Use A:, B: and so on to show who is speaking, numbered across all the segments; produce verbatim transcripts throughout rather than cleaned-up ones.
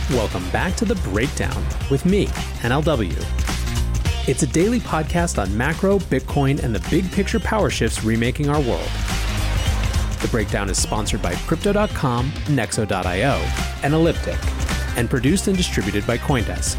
A: Welcome back to The Breakdown with me, N L W. It's a daily podcast on macro, Bitcoin, and the big picture power shifts remaking our world. The Breakdown is sponsored by Crypto dot com, Nexo dot io, and Elliptic, and produced and distributed by CoinDesk.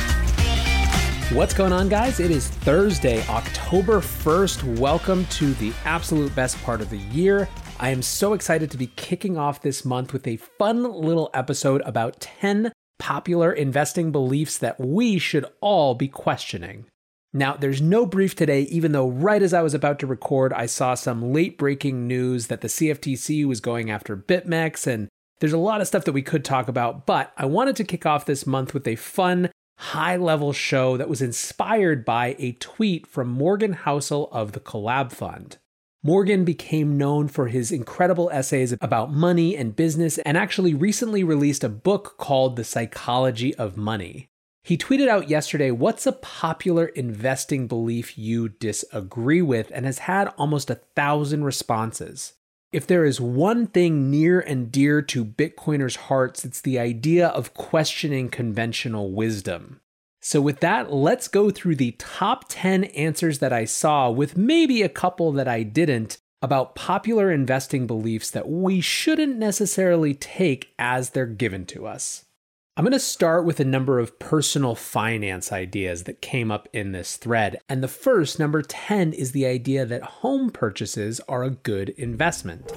A: What's going on, guys? It is Thursday, October first. Welcome to the absolute best part of the year. I am so excited to be kicking off this month with a fun little episode about ten popular investing beliefs that we should all be questioning. Now, there's no brief today, even though right as I was about to record, I saw some late breaking news that the C F T C was going after BitMEX, and there's a lot of stuff that we could talk about, but I wanted to kick off this month with a fun, high-level show that was inspired by a tweet from Morgan Housel of the Collab Fund. Morgan became known for his incredible essays about money and business and actually recently released a book called The Psychology of Money. He tweeted out yesterday, "What's a popular investing belief you disagree with?" and has had almost a thousand responses. If there is one thing near and dear to Bitcoiners' hearts, it's the idea of questioning conventional wisdom. So with that, let's go through the top ten answers that I saw, with maybe a couple that I didn't, about popular investing beliefs that we shouldn't necessarily take as they're given to us. I'm going to start with a number of personal finance ideas that came up in this thread. And the first, number ten, is the idea that home purchases are a good investment.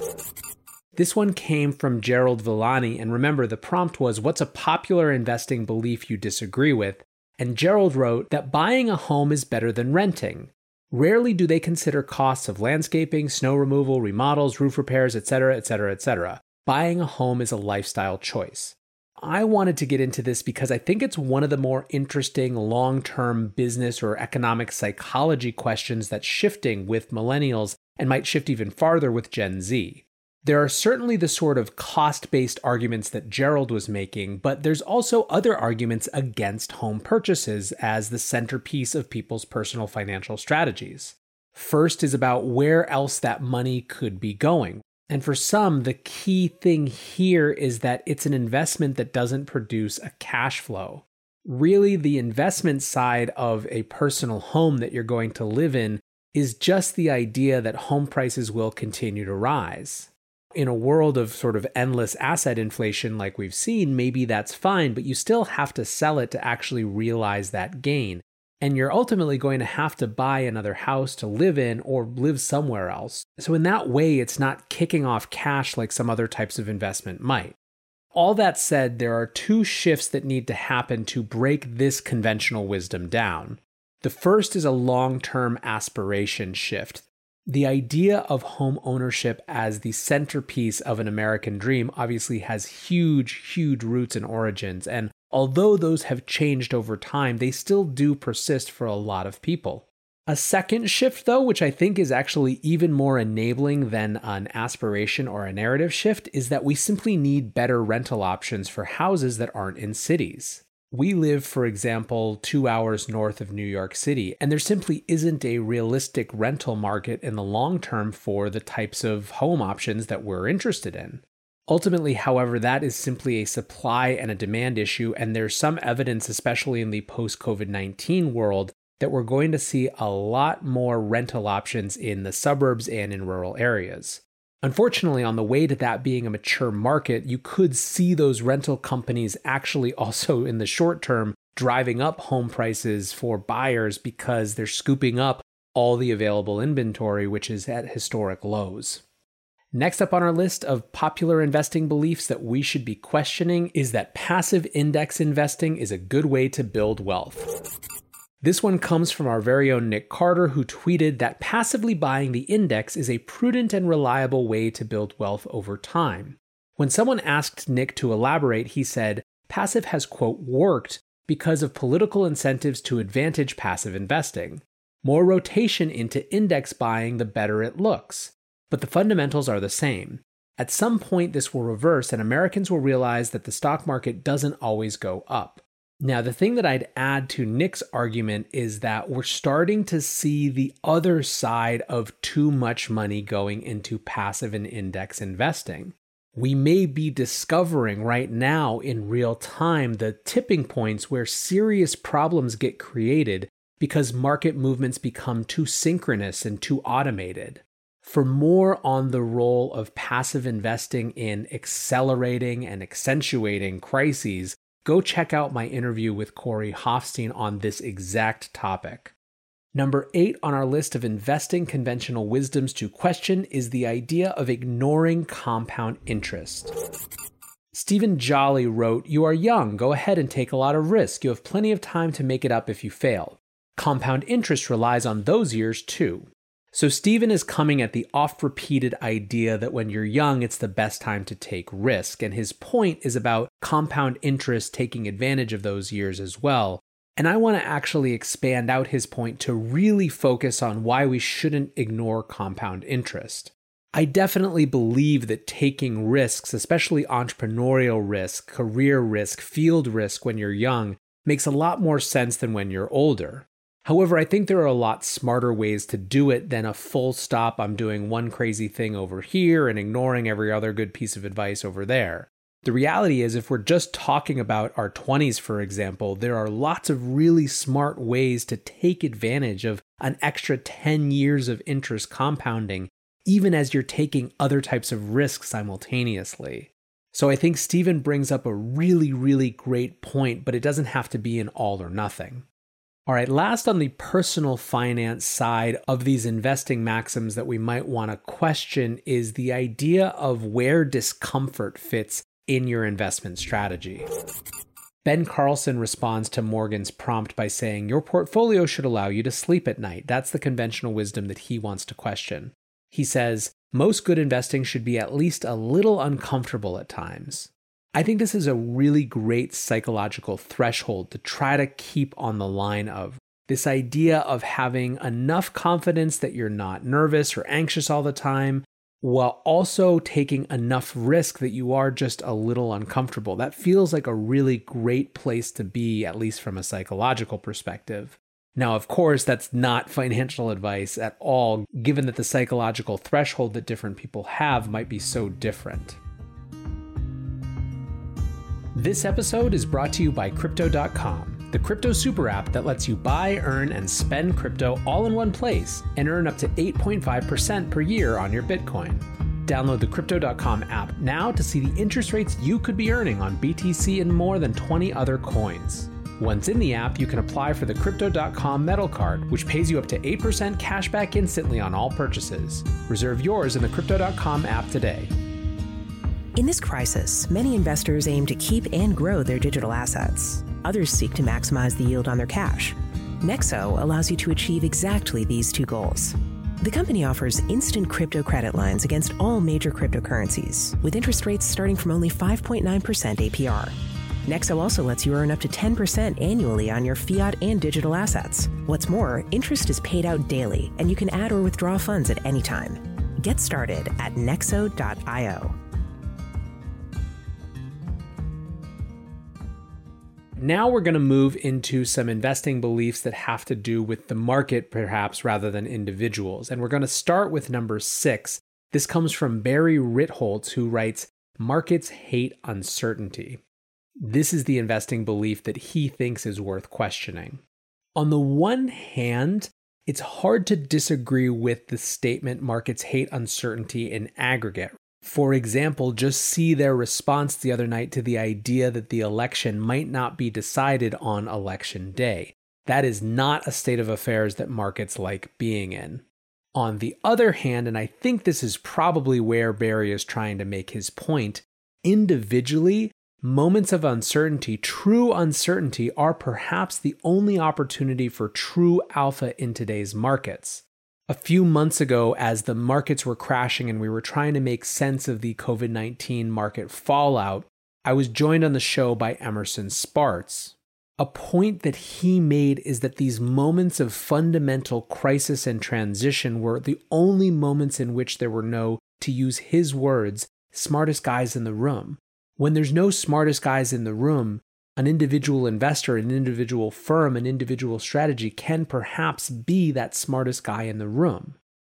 A: This one came from Gerald Villani. And remember, the prompt was, what's a popular investing belief you disagree with? And Gerald wrote that buying a home is better than renting. Rarely do they consider costs of landscaping, snow removal, remodels, roof repairs, et cetera, et cetera, et cetera. Buying a home is a lifestyle choice. I wanted to get into this because I think it's one of the more interesting long-term business or economic psychology questions that's shifting with millennials and might shift even farther with Gen Z. There are certainly the sort of cost-based arguments that Gerald was making, but there's also other arguments against home purchases as the centerpiece of people's personal financial strategies. First is about where else that money could be going. And for some, the key thing here is that it's an investment that doesn't produce a cash flow. Really, the investment side of a personal home that you're going to live in is just the idea that home prices will continue to rise. In a world of sort of endless asset inflation like we've seen, maybe that's fine, but you still have to sell it to actually realize that gain. And you're ultimately going to have to buy another house to live in or live somewhere else. So in that way, it's not kicking off cash like some other types of investment might. All that said, there are two shifts that need to happen to break this conventional wisdom down. The first is a long-term aspiration shift. The idea of home ownership as the centerpiece of an American dream obviously has huge, huge roots and origins, and although those have changed over time, they still do persist for a lot of people. A second shift, though, which I think is actually even more enabling than an aspiration or a narrative shift, is that we simply need better rental options for houses that aren't in cities. We live, for example, two hours north of New York City, and there simply isn't a realistic rental market in the long term for the types of home options that we're interested in. Ultimately, however, that is simply a supply and a demand issue, and there's some evidence, especially in the post-COVID nineteen world, that we're going to see a lot more rental options in the suburbs and in rural areas. Unfortunately, on the way to that being a mature market, you could see those rental companies actually also in the short term driving up home prices for buyers because they're scooping up all the available inventory, which is at historic lows. Next up on our list of popular investing beliefs that we should be questioning is that passive index investing is a good way to build wealth. This one comes from our very own Nick Carter, who tweeted that passively buying the index is a prudent and reliable way to build wealth over time. When someone asked Nick to elaborate, he said, passive has, quote, worked because of political incentives to advantage passive investing. More rotation into index buying, the better it looks. But the fundamentals are the same. At some point, this will reverse and Americans will realize that the stock market doesn't always go up. Now, the thing that I'd add to Nick's argument is that we're starting to see the other side of too much money going into passive and index investing. We may be discovering right now in real time the tipping points where serious problems get created because market movements become too synchronous and too automated. For more on the role of passive investing in accelerating and accentuating crises, go check out my interview with Corey Hoffstein on this exact topic. Number eight on our list of investing conventional wisdoms to question is the idea of ignoring compound interest. Stephen Jolly wrote, "You are young, go ahead and take a lot of risk. You have plenty of time to make it up if you fail. Compound interest relies on those years too." So Stephen is coming at the oft-repeated idea that when you're young, it's the best time to take risk. And his point is about compound interest taking advantage of those years as well. And I want to actually expand out his point to really focus on why we shouldn't ignore compound interest. I definitely believe that taking risks, especially entrepreneurial risk, career risk, field risk when you're young, makes a lot more sense than when you're older. However, I think there are a lot smarter ways to do it than a full stop, I'm doing one crazy thing over here and ignoring every other good piece of advice over there. The reality is, if we're just talking about our twenties, for example, there are lots of really smart ways to take advantage of an extra ten years of interest compounding, even as you're taking other types of risks simultaneously. So I think Stephen brings up a really, really great point, but it doesn't have to be an all or nothing. All right, last on the personal finance side of these investing maxims that we might want to question is the idea of where discomfort fits in your investment strategy. Ben Carlson responds to Morgan's prompt by saying, "Your portfolio should allow you to sleep at night." That's the conventional wisdom that he wants to question. He says, "Most good investing should be at least a little uncomfortable at times." I think this is a really great psychological threshold to try to keep on the line of. This idea of having enough confidence that you're not nervous or anxious all the time, while also taking enough risk that you are just a little uncomfortable. That feels like a really great place to be, at least from a psychological perspective. Now, of course, that's not financial advice at all, given that the psychological threshold that different people have might be so different. This episode is brought to you by Crypto dot com, the crypto super app that lets you buy, earn, and spend crypto all in one place and earn up to eight point five percent per year on your Bitcoin. Download the Crypto dot com app now to see the interest rates you could be earning on B T C and more than twenty other coins. Once in the app, you can apply for the Crypto dot com Metal Card, which pays you up to eight percent cash back instantly on all purchases. Reserve yours in the Crypto dot com app today.
B: In this crisis, many investors aim to keep and grow their digital assets. Others seek to maximize the yield on their cash. Nexo allows you to achieve exactly these two goals. The company offers instant crypto credit lines against all major cryptocurrencies, with interest rates starting from only five point nine percent A P R. Nexo also lets you earn up to ten percent annually on your fiat and digital assets. What's more, interest is paid out daily, and you can add or withdraw funds at any time. Get started at nexo dot io.
A: Now we're going to move into some investing beliefs that have to do with the market, perhaps, rather than individuals. And we're going to start with number six. This comes from Barry Ritholtz, who writes, "Markets hate uncertainty." This is the investing belief that he thinks is worth questioning. On the one hand, it's hard to disagree with the statement markets hate uncertainty in aggregate. For example, just see their response the other night to the idea that the election might not be decided on election day. That is not a state of affairs that markets like being in. On the other hand, and I think this is probably where Barry is trying to make his point, individually, moments of uncertainty, true uncertainty, are perhaps the only opportunity for true alpha in today's markets. A few months ago, as the markets were crashing and we were trying to make sense of the COVID nineteen market fallout, I was joined on the show by Emerson Spartz. A point that he made is that these moments of fundamental crisis and transition were the only moments in which there were no, to use his words, smartest guys in the room. When there's no smartest guys in the room, an individual investor, an individual firm, an individual strategy can perhaps be that smartest guy in the room.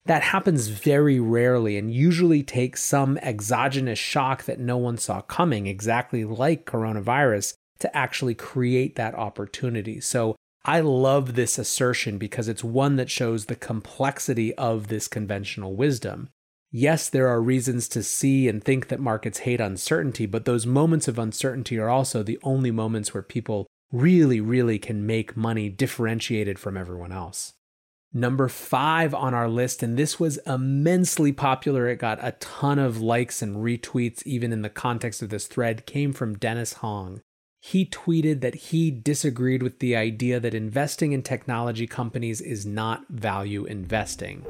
A: That happens very rarely and usually takes some exogenous shock that no one saw coming, exactly like coronavirus, to actually create that opportunity. So I love this assertion because it's one that shows the complexity of this conventional wisdom. Yes, there are reasons to see and think that markets hate uncertainty, but those moments of uncertainty are also the only moments where people really, really can make money differentiated from everyone else. Number five on our list, and this was immensely popular. It got a ton of likes and retweets, even in the context of this thread, came from Dennis Hong. He tweeted that he disagreed with the idea that investing in technology companies is not value investing.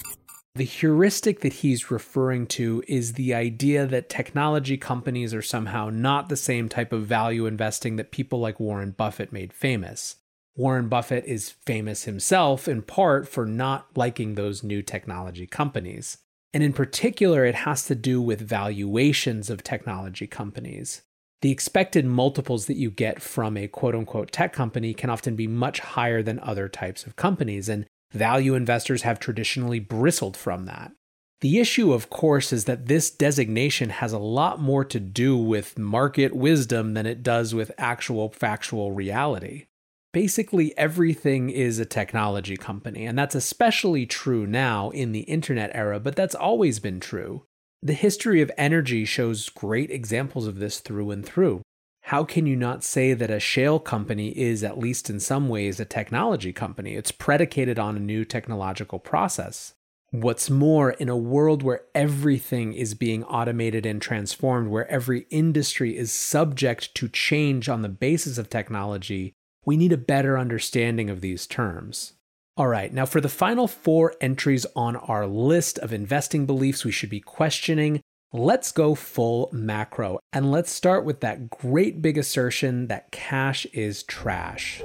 A: The heuristic that he's referring to is the idea that technology companies are somehow not the same type of value investing that people like Warren Buffett made famous. Warren Buffett is famous himself in part for not liking those new technology companies. And in particular, it has to do with valuations of technology companies. The expected multiples that you get from a quote-unquote tech company can often be much higher than other types of companies, and value investors have traditionally bristled from that. The issue, of course, is that this designation has a lot more to do with market wisdom than it does with actual factual reality. Basically, everything is a technology company, and that's especially true now in the internet era, but that's always been true. The history of energy shows great examples of this through and through. How can you not say that a shale company is, at least in some ways, a technology company? It's predicated on a new technological process. What's more, in a world where everything is being automated and transformed, where every industry is subject to change on the basis of technology, we need a better understanding of these terms. All right, now for the final four entries on our list of investing beliefs we should be questioning, let's go full macro. And let's start with that great big assertion that cash is trash.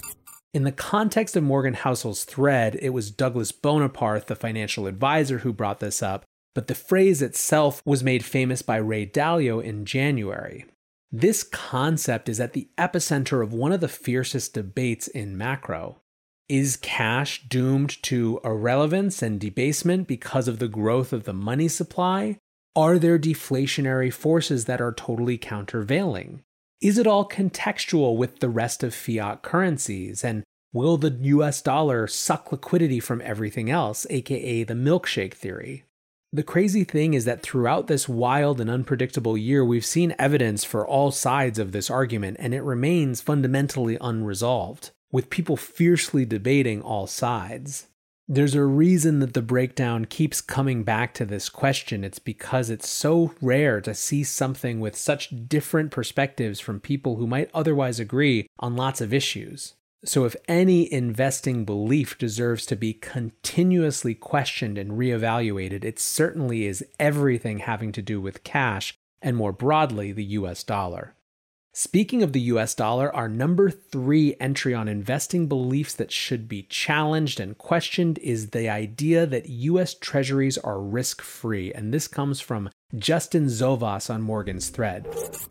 A: In the context of Morgan Housel's thread, it was Douglas Bonaparte, the financial advisor, who brought this up, but the phrase itself was made famous by Ray Dalio in January. This concept is at the epicenter of one of the fiercest debates in macro. Is cash doomed to irrelevance and debasement because of the growth of the money supply? Are there deflationary forces that are totally countervailing? Is it all contextual with the rest of fiat currencies? And will the U S dollar suck liquidity from everything else, aka the milkshake theory? The crazy thing is that throughout this wild and unpredictable year, we've seen evidence for all sides of this argument, and it remains fundamentally unresolved, with people fiercely debating all sides. There's a reason that the breakdown keeps coming back to this question. It's because it's so rare to see something with such different perspectives from people who might otherwise agree on lots of issues. So if any investing belief deserves to be continuously questioned and reevaluated, it certainly is everything having to do with cash and more broadly, the U S dollar. Speaking of the U S dollar, our number three entry on investing beliefs that should be challenged and questioned is the idea that U S treasuries are risk-free, and this comes from Justin Zovas on Morgan's thread.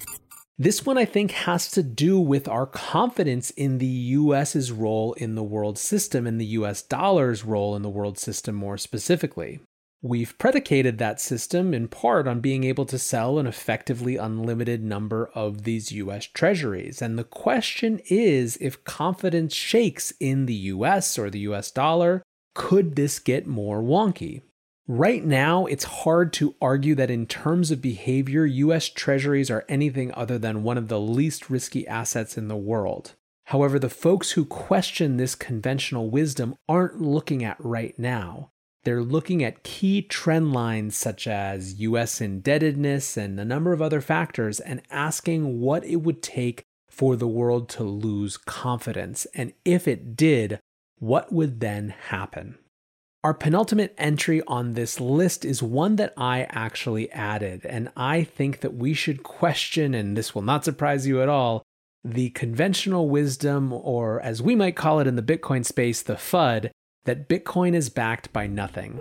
A: This one, I think, has to do with our confidence in the U S's role in the world system and the U S dollar's role in the world system more specifically. We've predicated that system in part on being able to sell an effectively unlimited number of these U S treasuries. And the question is, if confidence shakes in the U S or the U S dollar, could this get more wonky? Right now, it's hard to argue that in terms of behavior, U S treasuries are anything other than one of the least risky assets in the world. However, the folks who question this conventional wisdom aren't looking at right now. They're looking at key trend lines such as U S indebtedness and a number of other factors and asking what it would take for the world to lose confidence. And if it did, what would then happen? Our penultimate entry on this list is one that I actually added, and I think that we should question, and this will not surprise you at all, the conventional wisdom, or as we might call it in the Bitcoin space, the F U D, that Bitcoin is backed by nothing.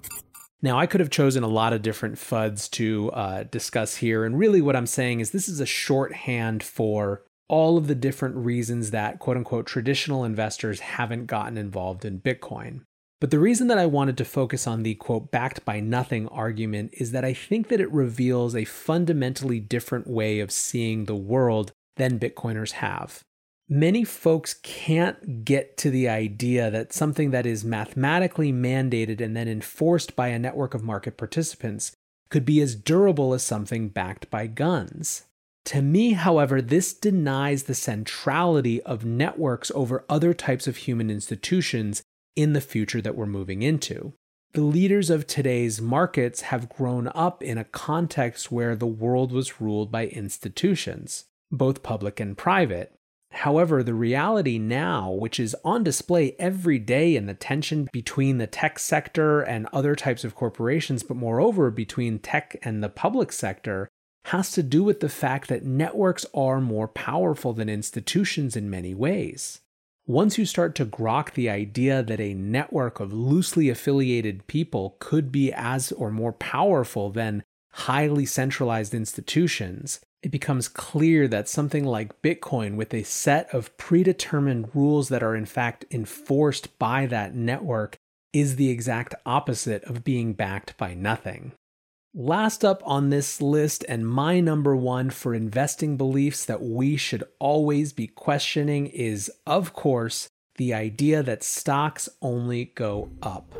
A: Now, I could have chosen a lot of different F U Ds to uh, discuss here, and really what I'm saying is this is a shorthand for all of the different reasons that quote-unquote traditional investors haven't gotten involved in Bitcoin. But the reason that I wanted to focus on the quote, backed by nothing argument is that I think that it reveals a fundamentally different way of seeing the world than Bitcoiners have. Many folks can't get to the idea that something that is mathematically mandated and then enforced by a network of market participants could be as durable as something backed by guns. To me, however, this denies the centrality of networks over other types of human institutions in the future that we're moving into. The leaders of today's markets have grown up in a context where the world was ruled by institutions, both public and private. However, the reality now, which is on display every day in the tension between the tech sector and other types of corporations, but moreover between tech and the public sector, has to do with the fact that networks are more powerful than institutions in many ways. Once you start to grok the idea that a network of loosely affiliated people could be as or more powerful than highly centralized institutions, it becomes clear that something like Bitcoin, with a set of predetermined rules that are in fact enforced by that network, is the exact opposite of being backed by nothing. Last up on this list, and my number one for investing beliefs that we should always be questioning, is, of course, the idea that stocks only go up.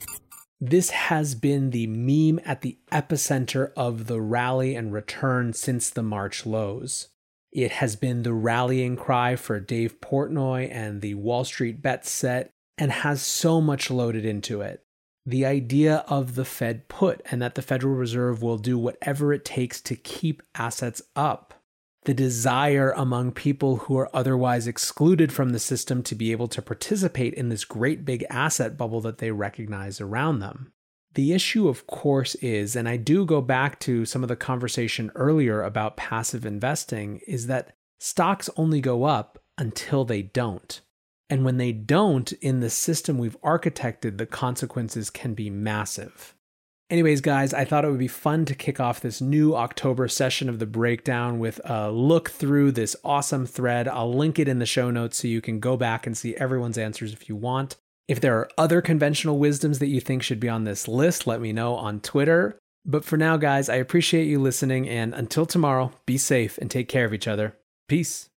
A: This has been the meme at the epicenter of the rally and return since the March lows. It has been the rallying cry for Dave Portnoy and the Wall Street Bet set, and has so much loaded into it. The idea of the Fed put, and that the Federal Reserve will do whatever it takes to keep assets up. The desire among people who are otherwise excluded from the system to be able to participate in this great big asset bubble that they recognize around them. The issue, of course, is, and I do go back to some of the conversation earlier about passive investing, is that stocks only go up until they don't. And when they don't, in the system we've architected, the consequences can be massive. Anyways, guys, I thought it would be fun to kick off this new October session of the Breakdown with a look through this awesome thread. I'll link it in the show notes so you can go back and see everyone's answers if you want. If there are other conventional wisdoms that you think should be on this list, let me know on Twitter. But for now, guys, I appreciate you listening, and until tomorrow, be safe and take care of each other. Peace.